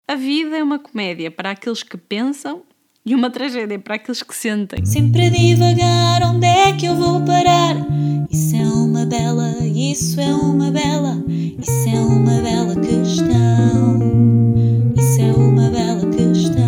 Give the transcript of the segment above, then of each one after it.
A vida é uma comédia para aqueles que pensam e uma tragédia para aqueles que sentem. Sempre a divagar, onde é que eu vou parar? Isso é uma bela questão. Isso é uma bela questão.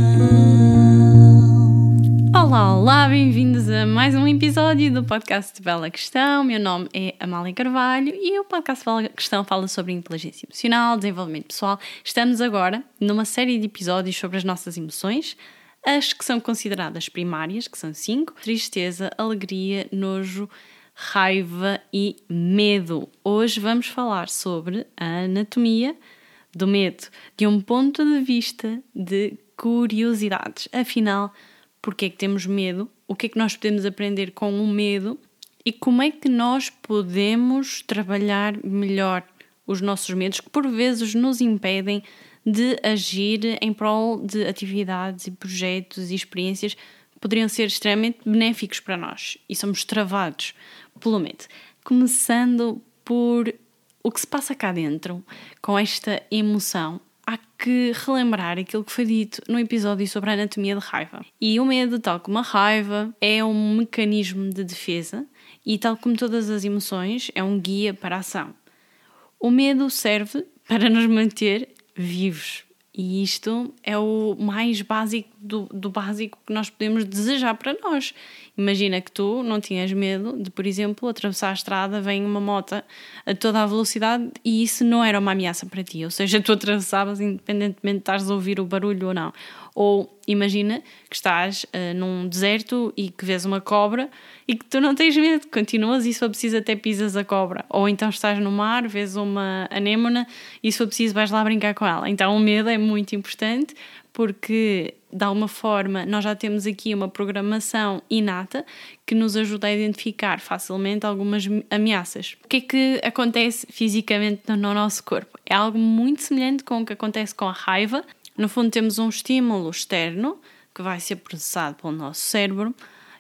Olá, bem-vindos a mais um episódio do podcast Bela Questão. Meu nome é Amália Carvalho e o podcast Bela Questão fala sobre inteligência emocional, desenvolvimento pessoal. Estamos agora numa série de episódios sobre as nossas emoções, as que são consideradas primárias, que são 5: tristeza, alegria, nojo, raiva e medo. Hoje vamos falar sobre a anatomia do medo, de um ponto de vista de curiosidades. Afinal, porque é que temos medo? O que é que nós podemos aprender com o medo? E como é que nós podemos trabalhar melhor os nossos medos, que por vezes nos impedem de agir em prol de atividades e projetos e experiências que poderiam ser extremamente benéficos para nós. E somos travados pelo medo. Começando por o que se passa cá dentro com esta emoção. Há que relembrar aquilo que foi dito no episódio sobre a anatomia de raiva. E o medo, tal como a raiva, é um mecanismo de defesa e, tal como todas as emoções, é um guia para a ação. O medo serve para nos manter vivos. E isto é o mais básico do básico que nós podemos desejar para nós. Imagina que tu não tinhas medo de, por exemplo, atravessar a estrada, vem uma moto a toda a velocidade e isso não era uma ameaça para ti. Ou seja, tu atravessavas independentemente de estares a ouvir o barulho ou não. Ou imagina que estás num deserto e que vês uma cobra e que tu não tens medo, continuas e se for preciso até pisas a cobra. Ou então estás no mar, vês uma anêmona e se for preciso vais lá brincar com ela. Então o medo é muito importante porque de alguma forma nós já temos aqui uma programação inata que nos ajuda a identificar facilmente algumas ameaças. O que é que acontece fisicamente no nosso corpo? É algo muito semelhante com o que acontece com a raiva. No fundo temos um estímulo externo que vai ser processado pelo nosso cérebro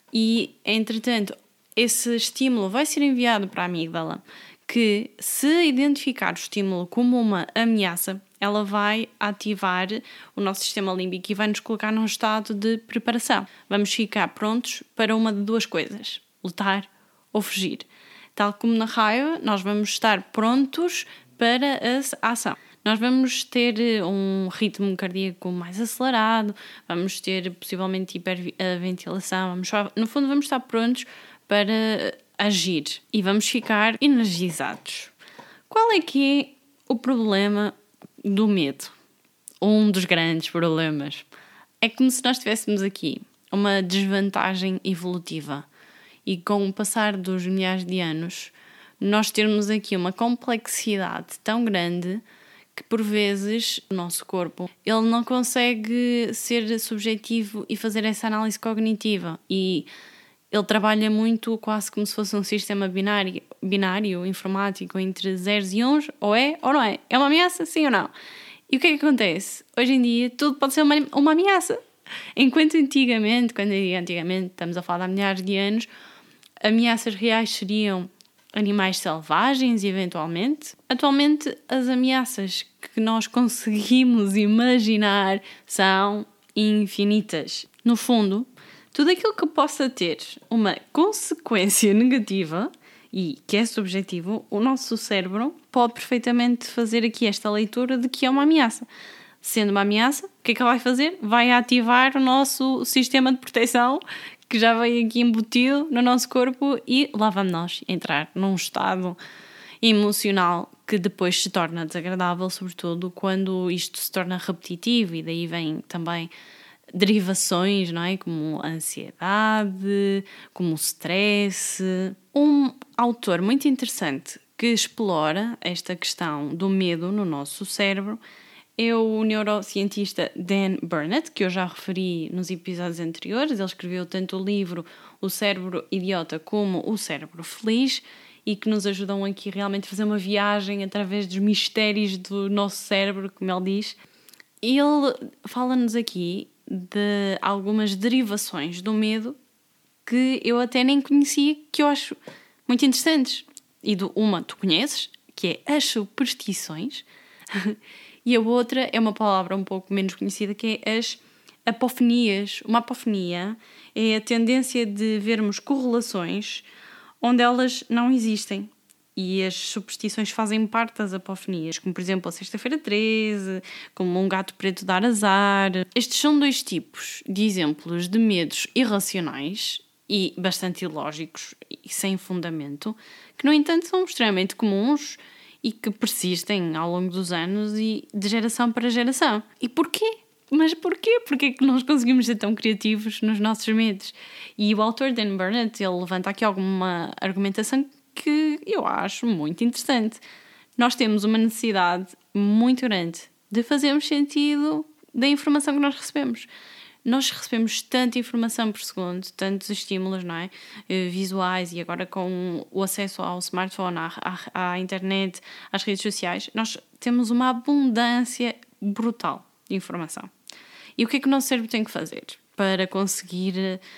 e, entretanto, esse estímulo vai ser enviado para a amígdala, que se identificar o estímulo como uma ameaça, ela vai ativar o nosso sistema límbico e vai nos colocar num estado de preparação. Vamos ficar prontos para uma de duas coisas: lutar ou fugir. Tal como na raiva, nós vamos estar prontos para a ação. Nós vamos ter um ritmo cardíaco mais acelerado, vamos ter possivelmente hiperventilação, no fundo vamos estar prontos para agir e vamos ficar energizados. Qual é que é o problema do medo? Um dos grandes problemas. É como se nós tivéssemos aqui uma desvantagem evolutiva e com o passar dos milhares de anos nós termos aqui uma complexidade tão grande que por vezes o nosso corpo ele não consegue ser subjetivo e fazer essa análise cognitiva e ele trabalha muito quase como se fosse um sistema binário informático entre zeros e uns, ou é ou não é. É uma ameaça, sim ou não? E o que é que acontece? Hoje em dia tudo pode ser uma ameaça. Enquanto antigamente, quando eu digo antigamente, estamos a falar de há milhares de anos, ameaças reais seriam animais selvagens, eventualmente. Atualmente, as ameaças que nós conseguimos imaginar são infinitas. No fundo, tudo aquilo que possa ter uma consequência negativa e que é subjetivo, o nosso cérebro pode perfeitamente fazer aqui esta leitura de que é uma ameaça. Sendo uma ameaça, o que é que ela vai fazer? Vai ativar o nosso sistema de proteção que já veio aqui embutido no nosso corpo e lá vamos nós entrar num estado emocional que depois se torna desagradável, sobretudo quando isto se torna repetitivo e daí vem também derivações, não é? Como a ansiedade, como o stress. Um autor muito interessante que explora esta questão do medo no nosso cérebro é o neurocientista Dan Burnett, que eu já referi nos episódios anteriores. Ele escreveu tanto o livro O Cérebro Idiota como O Cérebro Feliz e que nos ajudam aqui realmente a fazer uma viagem através dos mistérios do nosso cérebro, como ele diz. Ele fala-nos aqui de algumas derivações do medo que eu até nem conhecia, que eu acho muito interessantes. E uma tu conheces, que é as superstições, E a outra é uma palavra um pouco menos conhecida, que é as apofenias. Uma apofenia é a tendência de vermos correlações onde elas não existem. E as superstições fazem parte das apofenias, como por exemplo a sexta-feira 13, como um gato preto dar azar. Estes são 2 tipos de exemplos de medos irracionais e bastante ilógicos e sem fundamento, que no entanto são extremamente comuns e que persistem ao longo dos anos e de geração para geração. E porquê? Mas porquê? Porquê é que nós conseguimos ser tão criativos nos nossos medos? E o autor Dan Burnett, ele levanta aqui alguma argumentação que eu acho muito interessante. Nós temos uma necessidade muito grande de fazermos sentido da informação que nós recebemos. Nós recebemos tanta informação por segundo, tantos estímulos, não é? Visuais, e agora com o acesso ao smartphone, à internet, às redes sociais, nós temos uma abundância brutal de informação. E o que é que o nosso cérebro tem que fazer para conseguir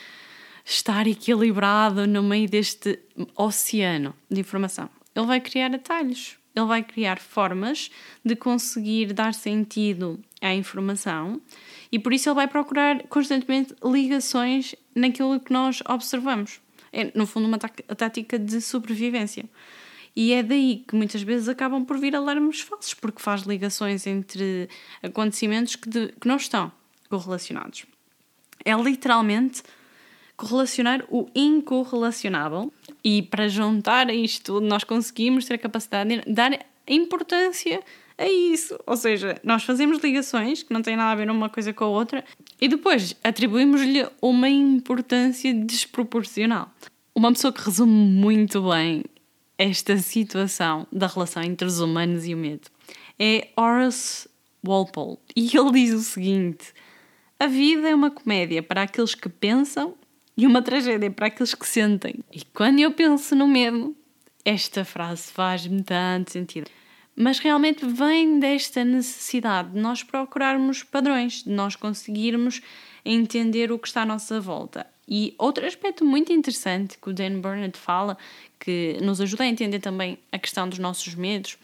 estar equilibrado no meio deste oceano de informação? Ele vai criar atalhos, ele vai criar formas de conseguir dar sentido à informação e por isso ele vai procurar constantemente ligações naquilo que nós observamos. É, no fundo, uma tática de sobrevivência. E é daí que muitas vezes acabam por vir alarmes falsos, porque faz ligações entre acontecimentos que não estão correlacionados. É literalmente correlacionar o incorrelacionável, e para juntar a isto tudo nós conseguimos ter a capacidade de dar importância a isso. Ou seja, nós fazemos ligações que não têm nada a ver uma coisa com a outra e depois atribuímos-lhe uma importância desproporcional. Uma pessoa que resume muito bem esta situação da relação entre os humanos e o medo é Horace Walpole, e ele diz o seguinte: a vida é uma comédia para aqueles que pensam e uma tragédia para aqueles que sentem. E quando eu penso no medo, esta frase faz-me tanto sentido. Mas realmente vem desta necessidade de nós procurarmos padrões, de nós conseguirmos entender o que está à nossa volta. E outro aspecto muito interessante que o Dan Burnett fala, que nos ajuda a entender também a questão dos nossos medos,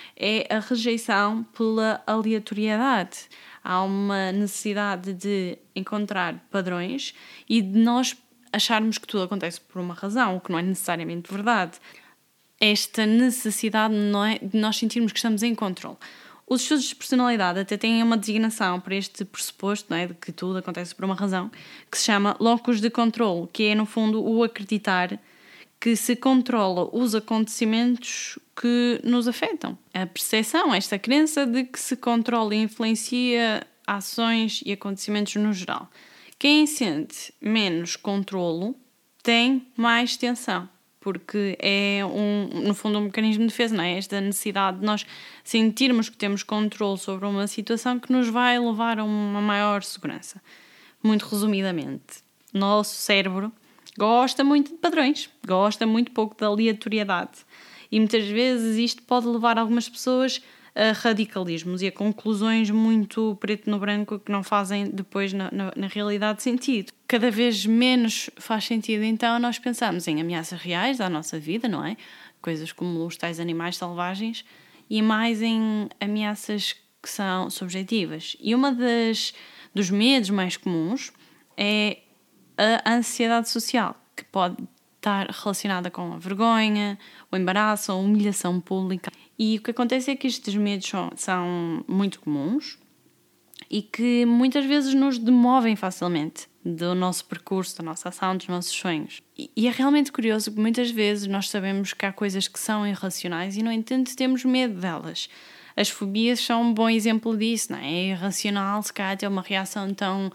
é a rejeição pela aleatoriedade. Há uma necessidade de encontrar padrões e de nós acharmos que tudo acontece por uma razão, o que não é necessariamente verdade. Esta necessidade não é de nós sentirmos que estamos em controle. Os estudos de personalidade até têm uma designação para este pressuposto, não é, de que tudo acontece por uma razão, que se chama locus de controle, que é no fundo o acreditar que se controla os acontecimentos que nos afetam. A percepção, esta crença de que se controla e influencia ações e acontecimentos no geral. Quem sente menos controlo tem mais tensão, porque é no fundo um mecanismo de defesa, não é? Esta necessidade de nós sentirmos que temos controle sobre uma situação que nos vai levar a uma maior segurança. Muito resumidamente, nosso cérebro gosta muito de padrões, gosta muito pouco da aleatoriedade. E muitas vezes isto pode levar algumas pessoas a radicalismos e a conclusões muito preto no branco que não fazem depois na realidade sentido. Cada vez menos faz sentido então nós pensarmos em ameaças reais à nossa vida, não é? Coisas como os tais animais selvagens, e mais em ameaças que são subjetivas. E uma dos medos mais comuns é a ansiedade social, que pode estar relacionada com a vergonha, o embaraço, a humilhação pública. E o que acontece é que estes medos são muito comuns e que muitas vezes nos demovem facilmente do nosso percurso, da nossa ação, dos nossos sonhos. E é realmente curioso que muitas vezes nós sabemos que há coisas que são irracionais e, no entanto, temos medo delas. As fobias são um bom exemplo disso, não é? É irracional, se calhar, ter uma reação tão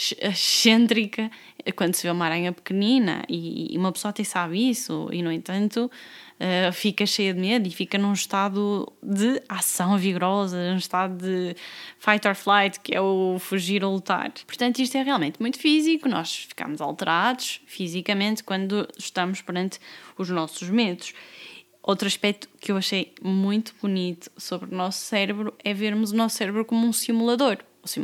excêntrica quando se vê uma aranha pequenina e uma pessoa até sabe isso e, no entanto, fica cheia de medo e fica num estado de ação vigorosa, num estado de fight or flight, que é o fugir ou lutar. Portanto, isto é realmente muito físico, nós ficamos alterados fisicamente quando estamos perante os nossos medos. Outro aspecto que eu achei muito bonito sobre o nosso cérebro é vermos o nosso cérebro como um simulador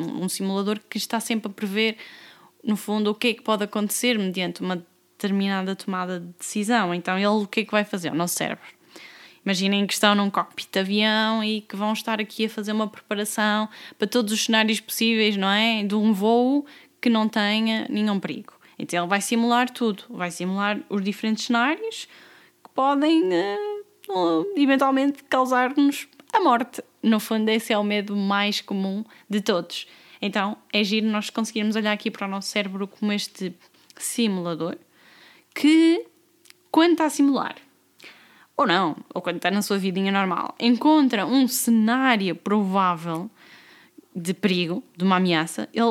que está sempre a prever, no fundo, o que é que pode acontecer mediante uma determinada tomada de decisão. Então, ele o que é que vai fazer? O nosso cérebro, Imaginem que estão num cockpit de avião e que vão estar aqui a fazer uma preparação para todos os cenários possíveis, não é? De um voo que não tenha nenhum perigo. Então ele vai simular tudo, vai simular os diferentes cenários que podem eventualmente causar-nos a morte. No fundo, esse é o medo mais comum de todos. Então é giro nós conseguirmos olhar aqui para o nosso cérebro como este simulador que, quando está a simular, ou não, ou quando está na sua vidinha normal, encontra um cenário provável de perigo, de uma ameaça, ele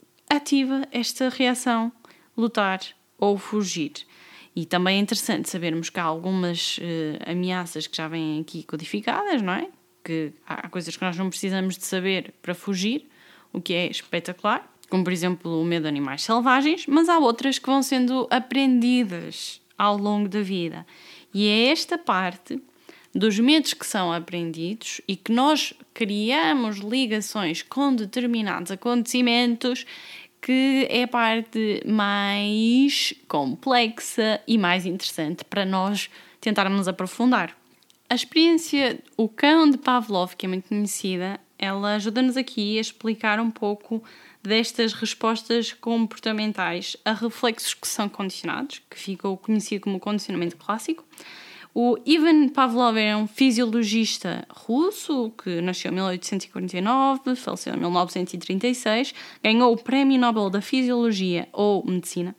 ativa esta reação, lutar ou fugir. E também é interessante sabermos que há algumas ameaças que já vêm aqui codificadas, não é? Que há coisas que nós não precisamos de saber para fugir, o que é espetacular, como por exemplo o medo de animais selvagens, mas há outras que vão sendo aprendidas ao longo da vida. E é esta parte dos medos que são aprendidos e que nós criamos ligações com determinados acontecimentos que é a parte mais complexa e mais interessante para nós tentarmos aprofundar. A experiência, o cão de Pavlov, que é muito conhecida, ela ajuda-nos aqui a explicar um pouco destas respostas comportamentais a reflexos que são condicionados, que ficou conhecido como condicionamento clássico. O Ivan Pavlov é um fisiologista russo que nasceu em 1849, faleceu em 1936, ganhou o Prémio Nobel da Fisiologia ou Medicina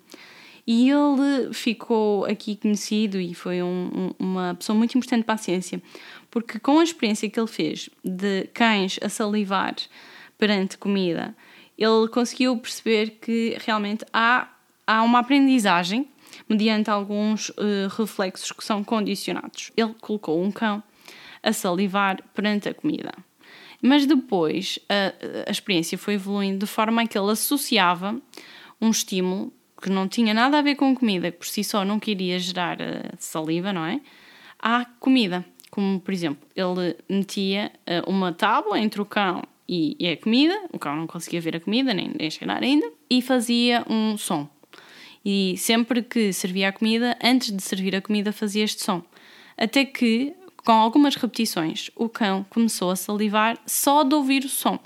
e ele ficou aqui conhecido e foi uma pessoa muito importante para a ciência, porque com a experiência que ele fez de cães a salivar perante comida, ele conseguiu perceber que realmente há uma aprendizagem mediante alguns reflexos que são condicionados. Ele colocou um cão a salivar perante a comida. Mas depois a experiência foi evoluindo de forma a que ele associava um estímulo que não tinha nada a ver com comida, que por si só não queria gerar saliva, não é? À comida. Como, por exemplo, ele metia uma tábua entre o cão e a comida, o cão não conseguia ver a comida, nem cheirar ainda, e fazia um som. E sempre que servia a comida, antes de servir a comida, fazia este som. Até que, com algumas repetições, o cão começou a salivar só de ouvir o som.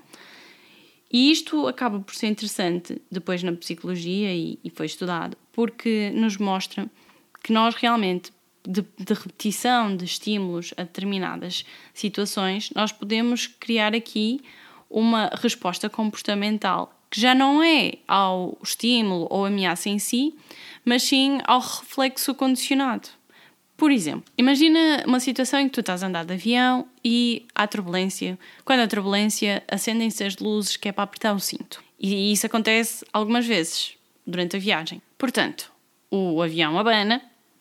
E isto acaba por ser interessante depois na psicologia e foi estudado, porque nos mostra que nós realmente, de repetição de estímulos a determinadas situações, nós podemos criar aqui uma resposta comportamental que já não é ao estímulo ou ameaça em si, mas sim ao reflexo condicionado. Por exemplo, imagina uma situação em que tu estás a andar de avião e há turbulência. Quando há turbulência, acendem-se as luzes que é para apertar o cinto. E isso acontece algumas vezes durante a viagem. Portanto, o avião abana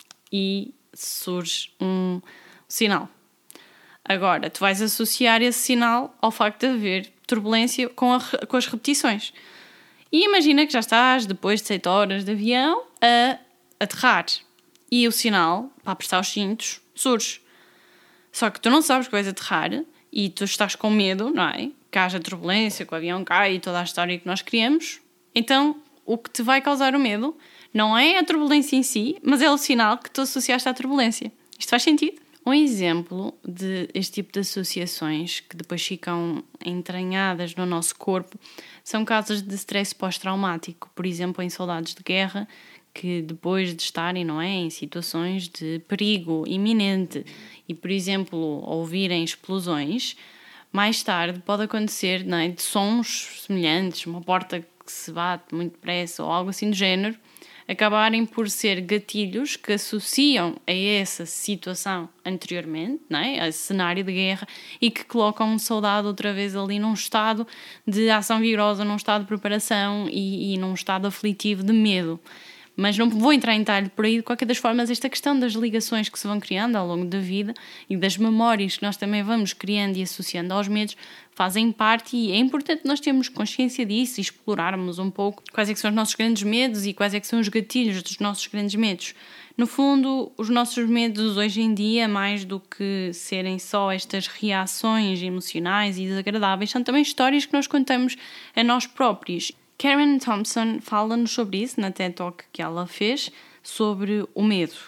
e surge um sinal. Agora, tu vais associar esse sinal ao facto de haver turbulência com as repetições. E imagina que já estás, depois de 7 horas de avião, a aterrar. E o sinal, para apertar os cintos, surge. Só que tu não sabes que vais aterrar e tu estás com medo, não é? Que haja turbulência, que o avião cai e toda a história que nós criamos. Então, o que te vai causar o medo não é a turbulência em si, mas é o sinal que tu associaste à turbulência. Isto faz sentido? Um exemplo deste tipo de associações que depois ficam entranhadas no nosso corpo são casos de stress pós-traumático, por exemplo, em soldados de guerra que depois de estarem, não é, em situações de perigo iminente e, por exemplo, ouvirem explosões, mais tarde pode acontecer, não é, de sons semelhantes, uma porta que se bate muito depressa ou algo assim do género, acabarem por ser gatilhos que associam a essa situação anteriormente, não é? A esse cenário de guerra, e que colocam um soldado outra vez ali num estado de ação vigorosa, num estado de preparação e num estado aflitivo de medo. Mas não vou entrar em detalhe por aí. De qualquer das formas, esta questão das ligações que se vão criando ao longo da vida e das memórias que nós também vamos criando e associando aos medos fazem parte, e é importante nós termos consciência disso e explorarmos um pouco quais é que são os nossos grandes medos e quais é que são os gatilhos dos nossos grandes medos. No fundo, os nossos medos hoje em dia, mais do que serem só estas reações emocionais e desagradáveis, são também histórias que nós contamos a nós próprios. Karen Thompson fala-nos sobre isso na TED Talk que ela fez sobre o medo.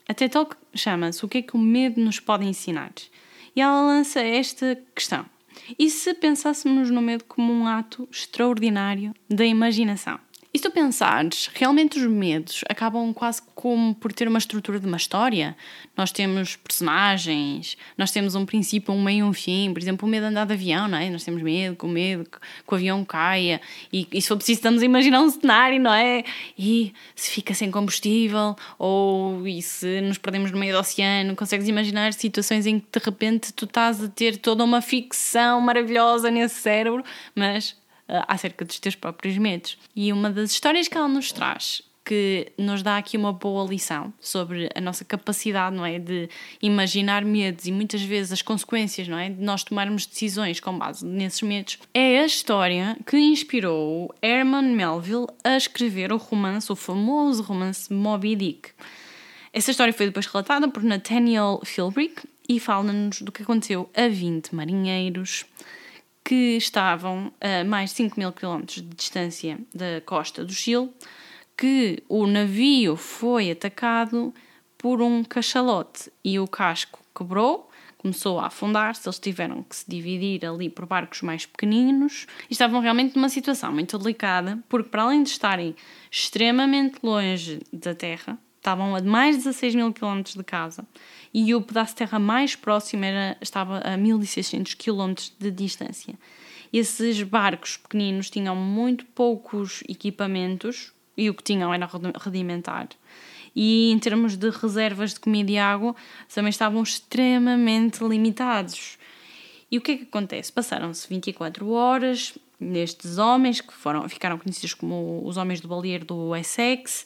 A TED Talk chama-se O que é que o medo nos pode ensinar? E ela lança esta questão. E se pensássemos no medo como um ato extraordinário da imaginação? E se tu pensares, realmente os medos acabam quase como por ter uma estrutura de uma história. Nós temos personagens, nós temos um princípio, um meio e um fim. Por exemplo, o medo de andar de avião, não é? Nós temos medo que o avião caia. E se for preciso, estamos a imaginar um cenário, não é? E se fica sem combustível, ou e se nos perdemos no meio do oceano, consegues imaginar situações em que de repente tu estás a ter toda uma ficção maravilhosa nesse cérebro, mas acerca dos teus próprios medos. E uma das histórias que ela nos traz, que nos dá aqui uma boa lição sobre a nossa capacidade, não é, de imaginar medos e muitas vezes as consequências, não é, de nós tomarmos decisões com base nesses medos, é a história que inspirou Herman Melville a escrever o famoso romance Moby Dick. Essa história foi depois relatada por Nathaniel Philbrick e fala-nos do que aconteceu a 20 marinheiros que estavam a mais de 5.000 km de distância da costa do Chile, que o navio foi atacado por um cachalote e o casco quebrou, começou a afundar-se, eles tiveram que se dividir ali por barcos mais pequeninos e estavam realmente numa situação muito delicada, porque para além de estarem extremamente longe da terra, estavam a mais de 16.000 km de casa e o pedaço de terra mais próximo estava a 1.600 km de distância. Esses barcos pequeninos tinham muito poucos equipamentos e o que tinham era rudimentar. E em termos de reservas de comida e água também estavam extremamente limitados. E o que é que acontece? Passaram-se 24 horas nestes homens que ficaram conhecidos como os homens do baleeiro do Essex.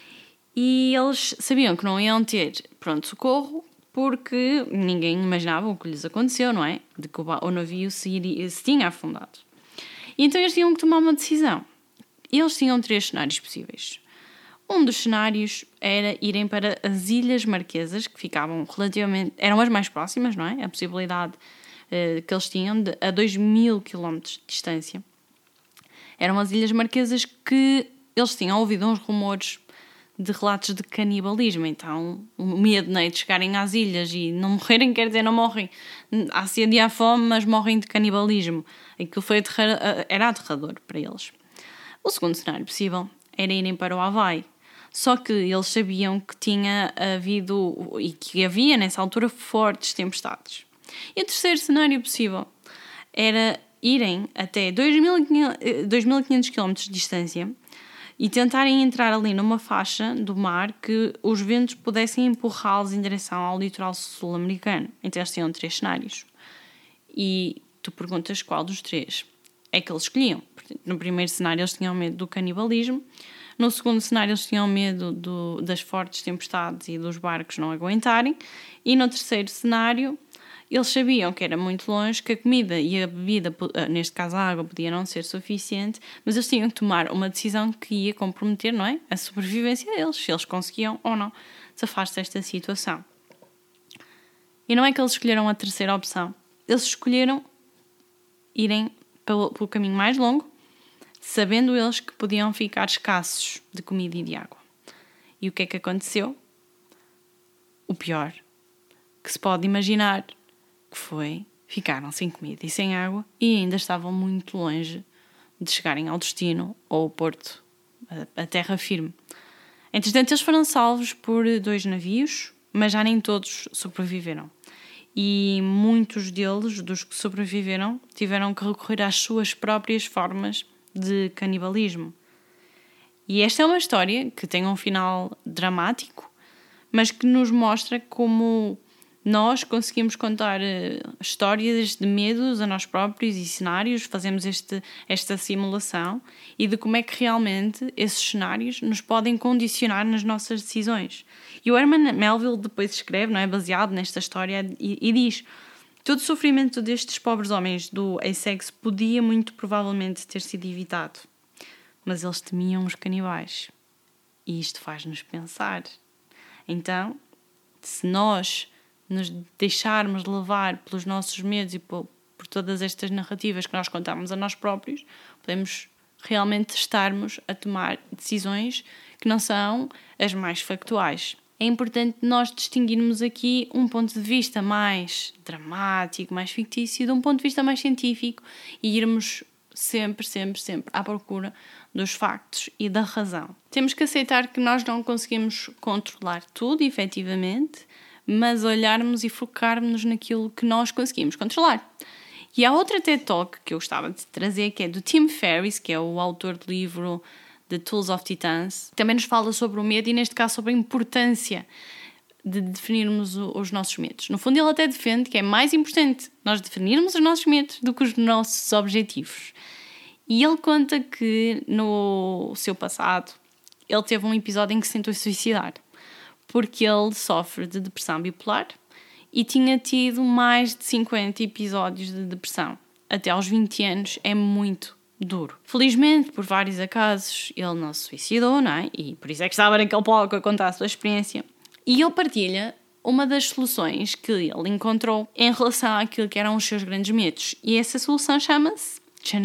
E eles sabiam que não iam ter pronto-socorro porque ninguém imaginava o que lhes aconteceu, não é? De que o navio se tinha afundado. E então eles tinham que tomar uma decisão. Eles tinham 3 cenários possíveis. Um dos cenários era irem para as Ilhas Marquesas, que ficavam eram as mais próximas, não é? A possibilidade que eles tinham a 2.000 km de distância. Eram as Ilhas Marquesas que eles tinham ouvido uns rumores de relatos de canibalismo, então o medo, né, de chegarem às ilhas e não morrerem, quer dizer, não morrem à sede e à fome, mas morrem de canibalismo. Aquilo era aterrador para eles. O segundo cenário possível era irem para o Havaí, só que eles sabiam que tinha havido e que havia nessa altura fortes tempestades. E o terceiro cenário possível era irem até 2.500 km de distância e tentarem entrar ali numa faixa do mar que os ventos pudessem empurrá-los em direção ao litoral sul-americano. Então eles tinham 3 cenários. E tu perguntas qual dos 3 é que eles escolhiam. Portanto, no primeiro cenário eles tinham medo do canibalismo. No segundo cenário eles tinham medo das fortes tempestades e dos barcos não aguentarem. E no terceiro cenário eles sabiam que era muito longe, que a comida e a bebida, neste caso a água, podia não ser suficiente, mas eles tinham que tomar uma decisão que ia comprometer, não é, a sobrevivência deles, se eles conseguiam ou não safar-se desta situação. E não é que eles escolheram a terceira opção, eles escolheram irem pelo caminho mais longo, sabendo eles que podiam ficar escassos de comida e de água. E o que é que aconteceu? O pior que se pode imaginar, que foi, ficaram sem comida e sem água e ainda estavam muito longe de chegarem ao destino ou ao porto, a terra firme. Entretanto, eles foram salvos por 2 navios, mas já nem todos sobreviveram. E muitos deles, dos que sobreviveram, tiveram que recorrer às suas próprias formas de canibalismo. E esta é uma história que tem um final dramático, mas que nos mostra como nós conseguimos contar histórias de medos a nós próprios e cenários, fazemos esta simulação e de como é que realmente esses cenários nos podem condicionar nas nossas decisões. E o Herman Melville depois escreve, não é, baseado nesta história, e diz: todo o sofrimento destes pobres homens do Essex podia muito provavelmente ter sido evitado, mas eles temiam os canibais. E isto faz-nos pensar. Então, se nós nos deixarmos levar pelos nossos medos e por todas estas narrativas que nós contamos a nós próprios, podemos realmente estarmos a tomar decisões que não são as mais factuais. é importante nós distinguirmos aqui um ponto de vista mais dramático, mais fictício, de um ponto de vista mais científico e irmos sempre à procura dos factos e da razão. Temos que aceitar que nós não conseguimos controlar tudo, efetivamente, mas olharmos e focarmos naquilo que nós conseguimos controlar. E há outra TED Talk que eu gostava de trazer, que é do Tim Ferriss, que é o autor do livro The Tools of Titans. Também nos fala sobre o medo e, neste caso, sobre a importância de definirmos os nossos medos. No fundo, ele até defende que é mais importante nós definirmos os nossos medos do que os nossos objetivos. E ele conta que, no seu passado, ele teve um episódio em que se tentou suicidar, porque ele sofre de depressão bipolar e tinha tido mais de 50 episódios de depressão. Até aos 20 anos é muito duro. Felizmente, por vários acasos, ele não se suicidou, não é? E por isso é que estava naquele palco a contar a sua experiência. E ele partilha uma das soluções que ele encontrou em relação àquilo que eram os seus grandes medos. E essa solução chama-se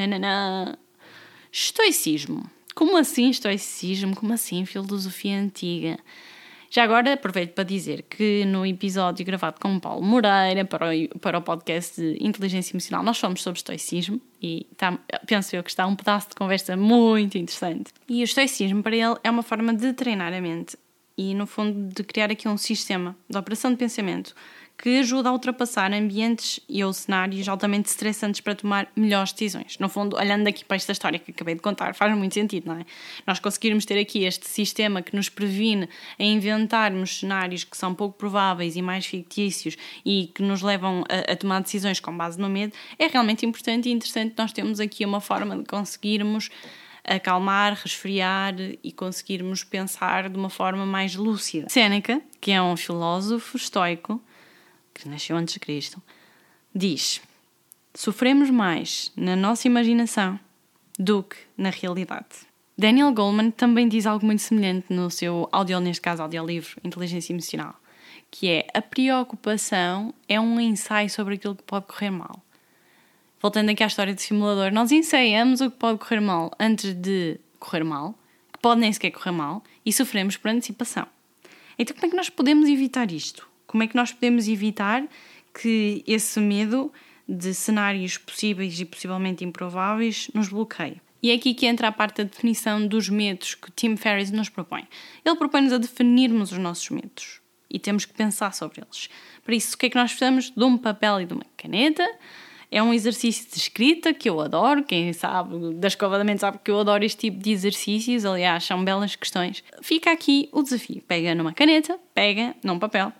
estoicismo. Como assim estoicismo? Como assim filosofia antiga? Já agora aproveito para dizer que no episódio gravado com o Paulo Moreira para o podcast de Inteligência Emocional nós falamos sobre estoicismo e penso eu que está um pedaço de conversa muito interessante. E o estoicismo para ele é uma forma de treinar a mente e no fundo de criar aqui um sistema de operação de pensamento que ajuda a ultrapassar ambientes ou cenários altamente estressantes para tomar melhores decisões. No fundo, olhando aqui para esta história que acabei de contar, faz muito sentido, não é? Nós conseguirmos ter aqui este sistema que nos previne a inventarmos cenários que são pouco prováveis e mais fictícios e que nos levam a tomar decisões com base no medo, é realmente importante e interessante. Nós temos aqui uma forma de conseguirmos acalmar, resfriar e conseguirmos pensar de uma forma mais lúcida. Sêneca, que é um filósofo estoico, que nasceu antes de Cristo, diz: sofremos mais na nossa imaginação do que na realidade. Daniel Goleman também diz algo muito semelhante no seu audiolivro Inteligência Emocional, que é: a preocupação é um ensaio sobre aquilo que pode correr mal. Voltando aqui à história do simulador, nós ensaiamos o que pode correr mal antes de correr mal, que pode nem sequer correr mal, e sofremos por antecipação. Então como é que nós podemos evitar isto? Como é que nós podemos evitar que esse medo de cenários possíveis e possivelmente improváveis nos bloqueie? E é aqui que entra a parte da definição dos medos que Tim Ferriss nos propõe. Ele propõe-nos a definirmos os nossos medos e temos que pensar sobre eles. Para isso, o que é que nós precisamos? De um papel e de uma caneta. É um exercício de escrita que eu adoro. Quem sabe da escova da mente sabe que eu adoro este tipo de exercícios. Aliás, são belas questões. Fica aqui o desafio. Pega numa caneta, pega num papel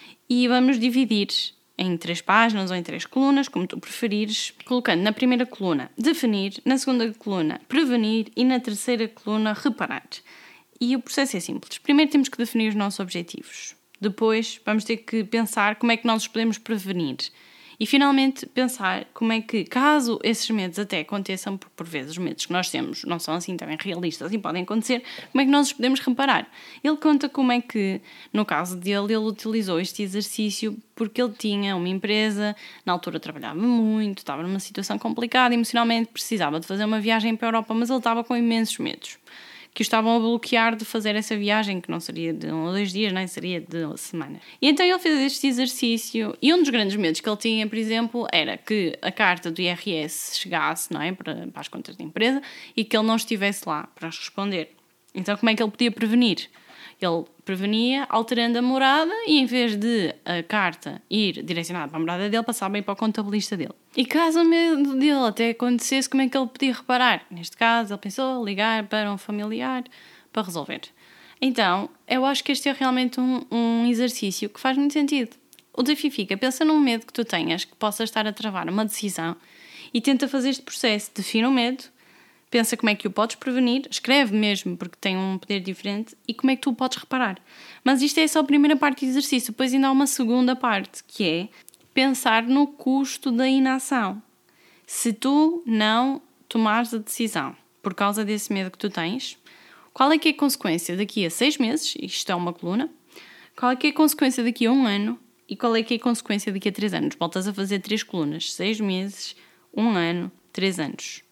e vamos dividir em 3 páginas ou em 3 colunas, como tu preferires, colocando na primeira coluna definir, na segunda coluna prevenir e na terceira coluna reparar. E o processo é simples. Primeiro temos que definir os nossos objetivos. Depois vamos ter que pensar como é que nós os podemos prevenir. E finalmente pensar como é que, caso esses medos até aconteçam, porque por vezes os medos que nós temos não são assim também realistas e podem acontecer, como é que nós os podemos reparar? Ele conta como é que, no caso dele, ele utilizou este exercício porque ele tinha uma empresa, na altura trabalhava muito, estava numa situação complicada, emocionalmente precisava de fazer uma viagem para a Europa, mas ele estava com imensos medos que o estavam a bloquear de fazer essa viagem, que não seria de 1 ou 2 dias, nem seria de semanas. E então ele fez este exercício, e um dos grandes medos que ele tinha, por exemplo, era que a carta do IRS chegasse, não é, para as contas da empresa, e que ele não estivesse lá para as responder. Então como é que ele podia prevenir? Ele prevenia alterando a morada e, em vez de a carta ir direcionada para a morada dele, passava a ir para o contabilista dele. E caso o medo dele até acontecesse, como é que ele podia reparar? Neste caso, ele pensou ligar para um familiar para resolver. Então, eu acho que este é realmente um exercício que faz muito sentido. O desafio fica: pensa num medo que tu tenhas que possa estar a travar uma decisão e tenta fazer este processo. Define o medo, pensa como é que o podes prevenir, escreve mesmo, porque tem um poder diferente, e como é que tu o podes reparar. Mas isto é só a primeira parte do exercício. Depois ainda há uma segunda parte, que é pensar no custo da inação. Se tu não tomares a decisão por causa desse medo que tu tens, qual é que é a consequência daqui a 6 meses? Isto é uma coluna. Qual é que é a consequência daqui a 1 ano? E qual é que é a consequência daqui a 3 anos? Voltas a fazer 3 colunas. 6 meses, 1 ano, 3 anos.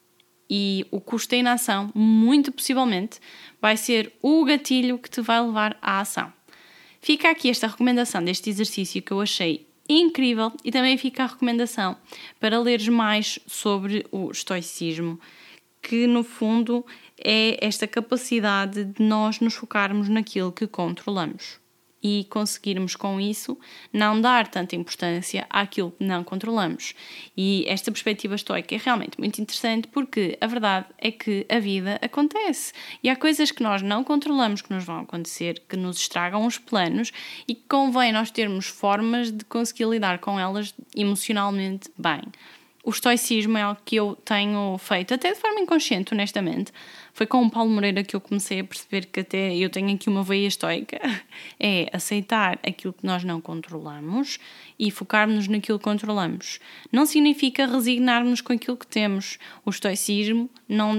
E o custo da inação, muito possivelmente, vai ser o gatilho que te vai levar à ação. Fica aqui esta recomendação deste exercício que eu achei incrível e também fica a recomendação para leres mais sobre o estoicismo, que no fundo é esta capacidade de nós nos focarmos naquilo que controlamos e conseguirmos com isso não dar tanta importância àquilo que não controlamos. E esta perspectiva estoica é realmente muito interessante porque a verdade é que a vida acontece e há coisas que nós não controlamos que nos vão acontecer, que nos estragam os planos e que convém nós termos formas de conseguir lidar com elas emocionalmente bem. O estoicismo é algo que eu tenho feito, até de forma inconsciente, honestamente. Foi com o Paulo Moreira que eu comecei a perceber que até eu tenho aqui uma veia estoica. É aceitar aquilo que nós não controlamos e focarmos naquilo que controlamos. Não significa resignar-nos com aquilo que temos. O estoicismo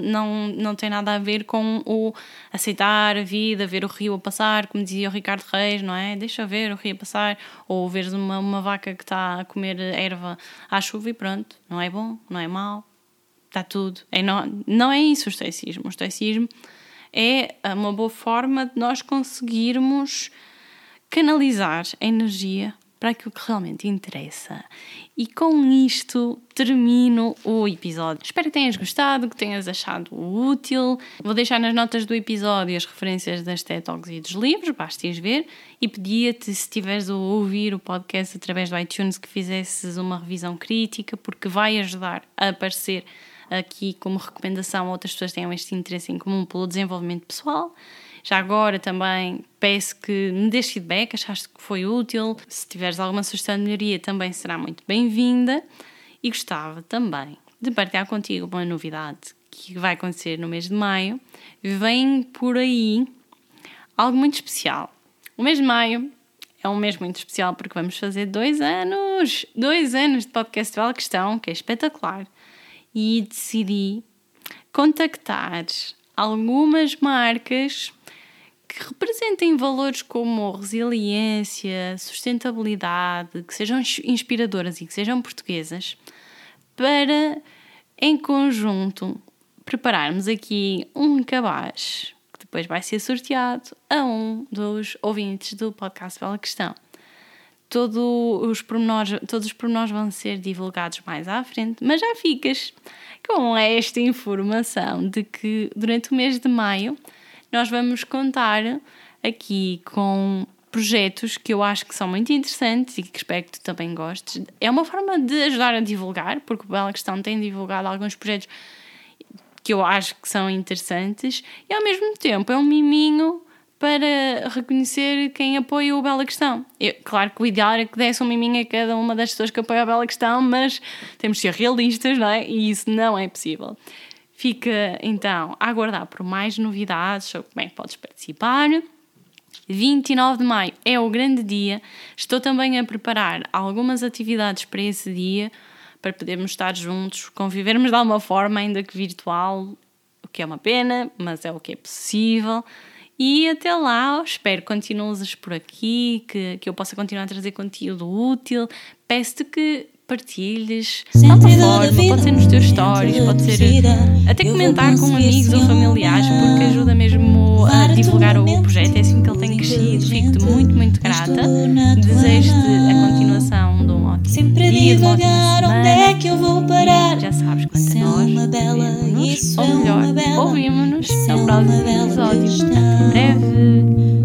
não tem nada a ver com o aceitar a vida, ver o rio a passar, como dizia o Ricardo Reis, não é? Deixa ver o rio a passar, ou veres uma vaca que está a comer erva à chuva e pronto. Não é bom, não é mau. Está tudo. Não é isso o estoicismo. O estoicismo é uma boa forma de nós conseguirmos canalizar a energia para aquilo que realmente interessa. E com isto termino o episódio. Espero que tenhas gostado, que tenhas achado útil. Vou deixar nas notas do episódio as referências das TED Talks e dos livros, basta ires ver. E pedia-te, se estiveres a ouvir o podcast através do iTunes, que fizesses uma revisão crítica, porque vai ajudar a aparecer aqui como recomendação a outras pessoas que tenham este interesse em comum pelo desenvolvimento pessoal. Já agora também peço que me des feedback, achaste que foi útil. Se tiveres alguma sugestão de melhoria também será muito bem-vinda. E gostava também de partilhar contigo uma novidade que vai acontecer no mês de maio. Vem por aí algo muito especial. O mês de maio é um mês muito especial porque vamos fazer 2 anos. 2 anos de podcast Bela Questão, que é espetacular. E decidi contactar algumas marcas que representem valores como resiliência, sustentabilidade, que sejam inspiradoras e que sejam portuguesas, para, em conjunto, prepararmos aqui um cabaz que depois vai ser sorteado a um dos ouvintes do podcast Bela Questão. Todos os pormenores vão ser divulgados mais à frente, mas já ficas com esta informação de que durante o mês de maio nós vamos contar aqui com projetos que eu acho que são muito interessantes e que espero que tu também gostes. É uma forma de ajudar a divulgar, porque o Bela Questão tem divulgado alguns projetos que eu acho que são interessantes e ao mesmo tempo é um miminho para reconhecer quem apoia o Bela Questão. Claro que o ideal era que desse um miminho a cada uma das pessoas que apoia a Bela Questão, mas temos de ser realistas, não é? E isso não é possível. Fica, então, a aguardar por mais novidades sobre como é que podes participar. 29 de maio é o grande dia. Estou também a preparar algumas atividades para esse dia, para podermos estar juntos, convivermos de alguma forma, ainda que virtual, o que é uma pena, mas é o que é possível. E até lá, espero que continues por aqui, que eu possa continuar a trazer conteúdo útil. Peço-te que partilhes de alguma forma, pode ser nos teus stories, pode ser até comentar com amigos ou familiares, porque ajuda mesmo a divulgar o projeto. É assim que ele tem crescido. Fico-te muito, muito grata. Desejo-te a continuação de um ótimo dia, de uma ótima semana. Onde é que eu vou parar? Já sabes, quanto a nós vemos-nos, ou melhor, ouvimos-nos no próximo episódio. Até breve!